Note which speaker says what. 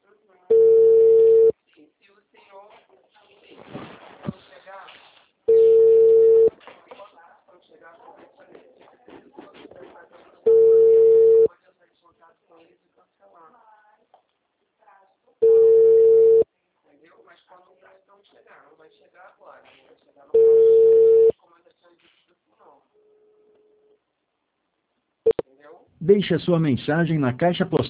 Speaker 1: E se o senhor quando chegar, conversa nele. Pode entrar em contato com eles e cancelar. Entendeu? Mas quando o cartão chegar, não vai chegar agora. Vai chegar no próximo, como eu já tinha dito assim, não. Entendeu?
Speaker 2: Deixe a sua mensagem na caixa postal.